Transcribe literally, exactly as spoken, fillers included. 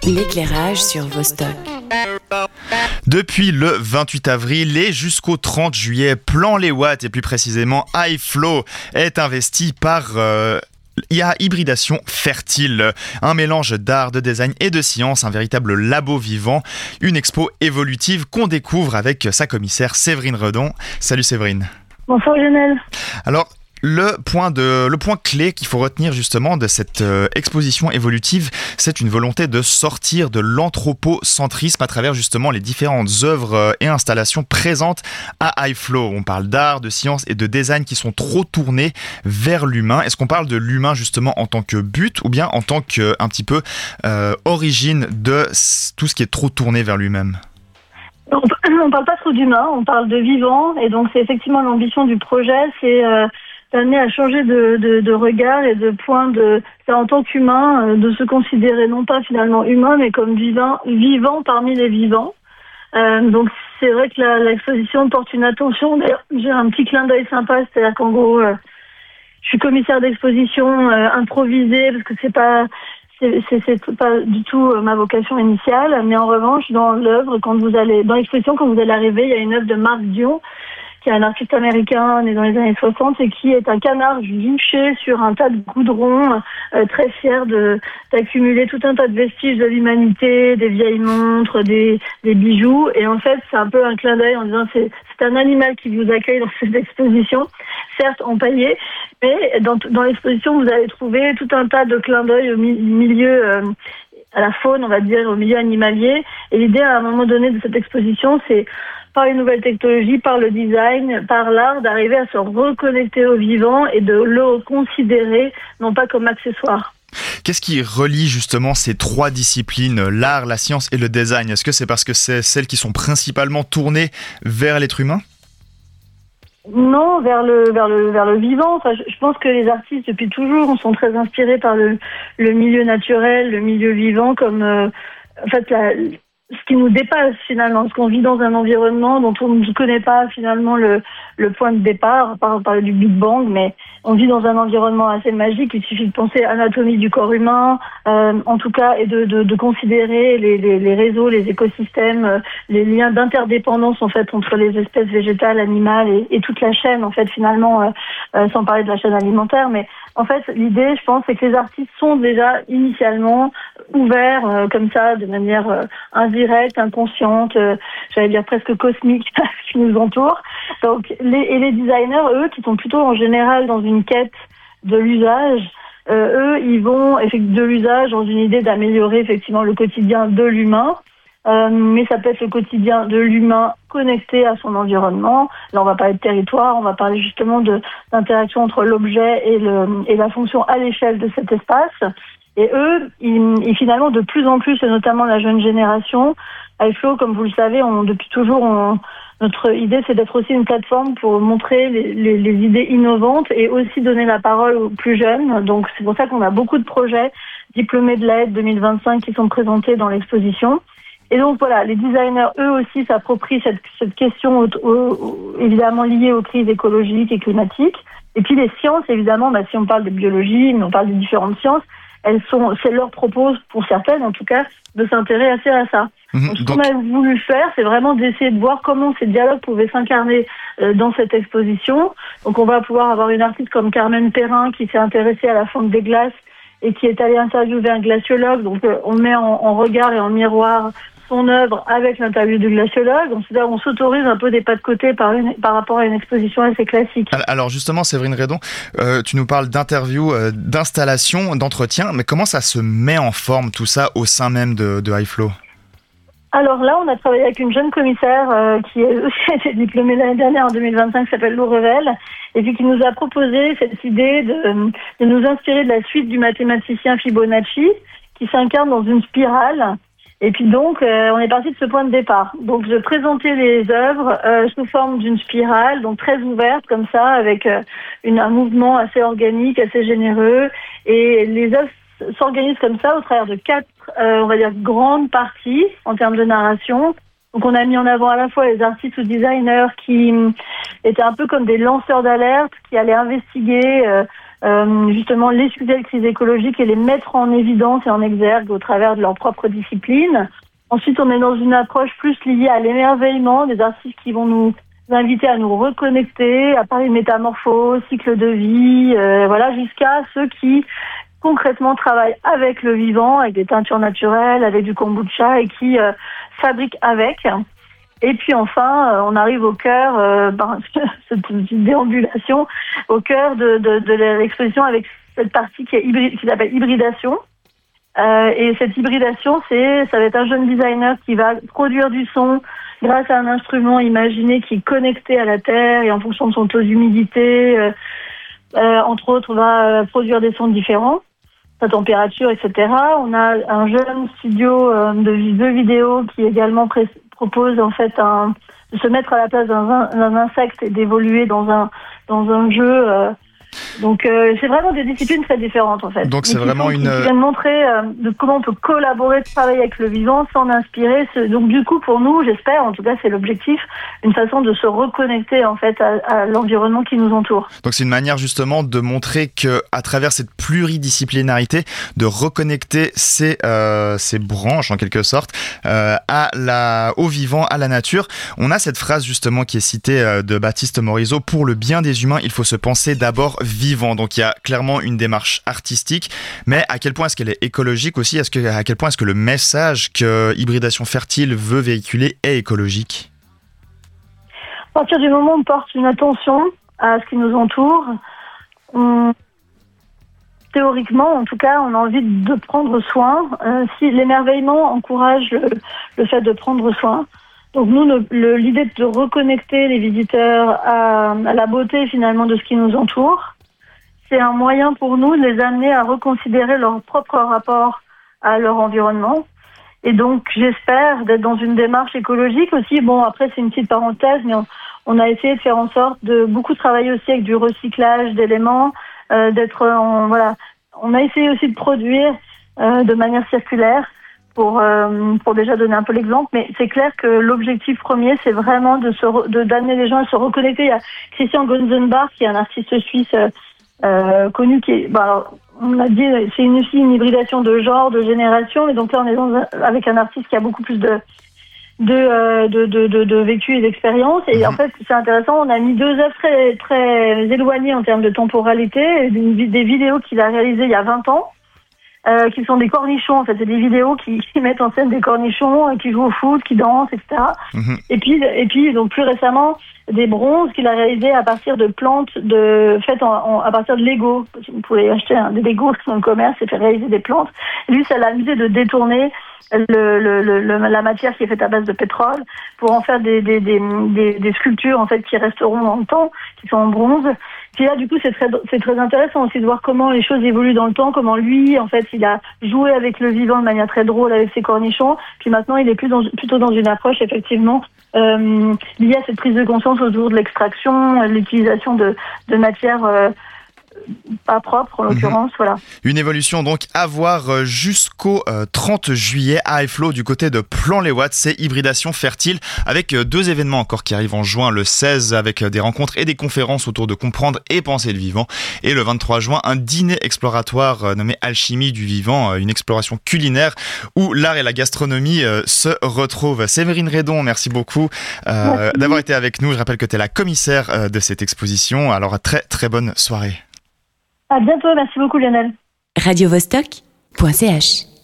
L'éclairage sur Vostok. Depuis le vingt-huit avril et jusqu'au trente juillet, Plan Les Watts et plus précisément iFlow est investi par euh, I A Hybridation Fertile, un mélange d'art, de design et de science, un véritable labo vivant, une expo évolutive qu'on découvre avec sa commissaire Séverine Redon. Salut Séverine. Bonsoir Lionel. Alors, Le point, de, le point clé qu'il faut retenir justement de cette euh, exposition évolutive, c'est une volonté de sortir de l'anthropocentrisme à travers justement les différentes œuvres euh, et installations présentes à iFlow. On parle d'art, de science et de design qui sont trop tournés vers l'humain. Est-ce qu'on parle de l'humain justement en tant que but ou bien en tant que un petit peu euh, origine de tout ce qui est trop tourné vers lui-même ? On ne parle pas trop d'humain, on parle de vivant, et donc c'est effectivement l'ambition du projet, c'est euh, d'amener à changer de, de, de regard et de point de, c'est en tant qu'humain, euh, de se considérer non pas finalement humain, mais comme vivant, vivant parmi les vivants. Euh, donc c'est vrai que la, l'exposition porte une attention, d'ailleurs j'ai un petit clin d'œil sympa, c'est-à-dire qu'en gros, euh, je suis commissaire d'exposition euh, improvisée, parce que c'est pas... C'est, c'est, c'est pas du tout ma vocation initiale, mais en revanche, dans l'œuvre, quand vous allez, dans l'exposition, quand vous allez arriver, il y a une œuvre de Mark Dion, qui est un artiste américain né dans les années soixante et qui est un canard juché sur un tas de goudron, euh, très fier de, d'accumuler tout un tas de vestiges de l'humanité, des vieilles montres, des, des bijoux. Et en fait, c'est un peu un clin d'œil en disant c'est, c'est un animal qui vous accueille dans cette exposition, certes empaillé, mais dans, dans l'exposition, vous allez trouver tout un tas de clins d'œil au mi- milieu, euh, à la faune, on va dire, au milieu animalier. Et l'idée, à un moment donné de cette exposition, c'est par les nouvelles technologies, par le design, par l'art, d'arriver à se reconnecter au vivant et de le considérer non pas comme accessoire. Qu'est-ce qui relie justement ces trois disciplines, l'art, la science et le design ? Est-ce que c'est parce que c'est celles qui sont principalement tournées vers l'être humain ? Non, vers le vers le vers le vivant. Enfin, je, je pense que les artistes depuis toujours sont très inspirés par le le milieu naturel, le milieu vivant, comme euh, en fait la, ce qui nous dépasse finalement, parce qu'on vit dans un environnement dont on ne connaît pas finalement le le point de départ, par parler du Big Bang, mais on vit dans un environnement assez magique. Il suffit de penser à l'anatomie du corps humain, euh, en tout cas, et de de, de considérer les, les les réseaux, les écosystèmes, euh, les liens d'interdépendance en fait entre les espèces végétales, animales et, et toute la chaîne en fait finalement, euh, euh, sans parler de la chaîne alimentaire, mais en fait, l'idée, je pense, c'est que les artistes sont déjà initialement ouverts euh, comme ça, de manière euh, indirecte, inconsciente, euh, j'allais dire presque cosmique, à ce qui nous entoure. Donc, les, et les designers, eux, qui sont plutôt en général dans une quête de l'usage, euh, eux, ils vont effectuer de l'usage dans une idée d'améliorer effectivement le quotidien de l'humain. Euh, mais ça peut être le quotidien de l'humain connecté à son environnement. Là, on va parler de territoire, on va parler justement de d'interaction entre l'objet et le et la fonction à l'échelle de cet espace. Et eux, ils, ils finalement de plus en plus, et notamment la jeune génération, iFlow, comme vous le savez, on, depuis toujours, on, notre idée, c'est d'être aussi une plateforme pour montrer les, les, les idées innovantes et aussi donner la parole aux plus jeunes. Donc, c'est pour ça qu'on a beaucoup de projets diplômés de l'aide deux mille vingt-cinq qui sont présentés dans l'exposition. Et donc voilà, les designers, eux aussi, s'approprient cette, cette question au, au, évidemment liée aux crises écologiques et climatiques. Et puis les sciences, évidemment, bah, si on parle de biologie, mais on parle de différentes sciences, elles sont, c'est leur propose, pour certaines en tout cas, de s'intéresser à ça. Mmh, donc, ce donc... qu'on a voulu faire, c'est vraiment d'essayer de voir comment ces dialogues pouvaient s'incarner euh, dans cette exposition. Donc on va pouvoir avoir une artiste comme Carmen Perrin qui s'est intéressée à la fonte des glaces et qui est allée interviewer un glaciologue. Donc euh, on met en, en regard et en miroir son œuvre avec l'interview du glaciologue. Donc, c'est-à-dire on s'autorise un peu des pas de côté par, une, par rapport à une exposition assez classique. Alors justement, Séverine Redon, euh, tu nous parles d'interview, euh, d'installation, d'entretien, mais comment ça se met en forme tout ça au sein même de, de iFlow ? Alors là, on a travaillé avec une jeune commissaire euh, qui a aussi été diplômée l'année dernière en deux mille vingt-cinq, qui s'appelle Lou Revel, et puis qui nous a proposé cette idée de, de nous inspirer de la suite du mathématicien Fibonacci, qui s'incarne dans une spirale. Et puis donc, euh, on est parti de ce point de départ. Donc, je présentais les œuvres euh, sous forme d'une spirale, donc très ouverte comme ça, avec euh, une, un mouvement assez organique, assez généreux. Et les œuvres s'organisent comme ça au travers de quatre, euh, on va dire, grandes parties en termes de narration. Donc, on a mis en avant à la fois les artistes ou designers qui étaient un peu comme des lanceurs d'alerte, qui allaient investiguer euh, euh, justement les sujets de crise écologique et les mettre en évidence et en exergue au travers de leur propre discipline. Ensuite, on est dans une approche plus liée à l'émerveillement, des artistes qui vont nous inviter à nous reconnecter, à parler de métamorphose, cycle de vie, euh, voilà, jusqu'à ceux qui concrètement travaillent avec le vivant, avec des teintures naturelles, avec du kombucha et qui euh, fabriquent avec. Et puis enfin, euh, on arrive au cœur, euh, ben, cette petite déambulation, au cœur de, de, de l'exposition avec cette partie qui est hybride, qui s'appelle hybridation. Euh, et cette hybridation, c'est, ça va être un jeune designer qui va produire du son grâce à un instrument imaginé qui est connecté à la terre et en fonction de son taux d'humidité, euh, euh, entre autres, va euh, produire des sons différents, sa température, et cetera. On a un jeune studio euh, de jeux vidéo qui également pré- propose en fait un, de se mettre à la place d'un, d'un insecte et d'évoluer dans un dans un jeu. Euh, Donc euh, c'est vraiment des disciplines très différentes en fait. Donc c'est Mais vraiment qui, une... qui viennent montrer euh, de comment on peut collaborer, travailler avec le vivant, s'en inspirer. Donc du coup pour nous, j'espère, en tout cas c'est l'objectif, une façon de se reconnecter en fait à, à l'environnement qui nous entoure. Donc c'est une manière justement de montrer que à travers cette pluridisciplinarité, de reconnecter ces euh, ces branches en quelque sorte euh, à la au vivant, à la nature. On a cette phrase justement qui est citée euh, de Baptiste Morisot: pour le bien des humains, il faut se penser d'abord vivant. Donc il y a clairement une démarche artistique, mais à quel point est-ce qu'elle est écologique aussi? Est-ce que, à quel point est-ce que le message que Hybridation Fertile veut véhiculer est écologique? À partir du moment où on porte une attention à ce qui nous entoure, on... théoriquement, en tout cas, on a envie de prendre soin. Euh, si l'émerveillement encourage le, le fait de prendre soin, donc nous, le, le, l'idée de reconnecter les visiteurs à, à la beauté finalement de ce qui nous entoure, c'est un moyen pour nous de les amener à reconsidérer leur propre rapport à leur environnement. Et donc, j'espère d'être dans une démarche écologique aussi. Bon, après, c'est une petite parenthèse, mais on, on a essayé de faire en sorte de beaucoup travailler aussi avec du recyclage d'éléments, euh, d'être en, voilà. On a essayé aussi de produire euh, de manière circulaire pour, euh, pour déjà donner un peu l'exemple. Mais c'est clair que l'objectif premier, c'est vraiment de se, re, de, d'amener les gens à se reconnecter. Il y a Christian Gonzenbach, qui est un artiste suisse, euh, Euh, connu qui est, bah, alors, on a dit, c'est une, aussi une hybridation de genre, de génération, et donc là on est dans un, avec un artiste qui a beaucoup plus de de euh, de, de, de, de vécu et d'expérience. Et mmh. en fait, c'est intéressant. On a mis deux œuvres très très éloignées en termes de temporalité, des, des vidéos qu'il a réalisées il y a vingt ans. Euh, qui sont des cornichons, en fait, c'est des vidéos qui, qui mettent en scène des cornichons, euh, qui jouent au foot, qui dansent, et cetera. Mmh. Et puis, et puis, donc plus récemment, des bronzes qu'il a réalisés à partir de plantes de faites en, en, à partir de Lego. Vous pouvez acheter hein, des Lego dans le commerce et faire réaliser des plantes. Et lui, ça l'a amusé de détourner le, le, le, le, la matière qui est faite à base de pétrole pour en faire des, des, des, des, des sculptures en fait qui resteront dans le temps, qui sont en bronze. Puis là, du coup, c'est très, c'est très intéressant aussi de voir comment les choses évoluent dans le temps, comment lui, en fait, il a joué avec le vivant de manière très drôle avec ses cornichons. Puis maintenant, il est plus dans, plutôt dans une approche, effectivement, euh, liée à cette prise de conscience autour de l'extraction, l'utilisation de, de matières euh, pas propres, en l'occurrence, mmh. voilà. Une évolution donc à voir jusqu'au euh, trente juillet à Iflo du côté de Plan-les-Ouates, c'est Hybridation Fertile, avec deux événements encore qui arrivent en juin, le seize avec des rencontres et des conférences autour de comprendre et penser le vivant, et le vingt-trois juin un dîner exploratoire euh, nommé Alchimie du vivant, euh, une exploration culinaire où l'art et la gastronomie euh, se retrouvent. Séverine Redon, merci beaucoup euh, d'avoir été avec nous. Je rappelle que tu es la commissaire euh, de cette exposition, alors très très bonne soirée. À bientôt, merci beaucoup Lionel. radio vostok point c h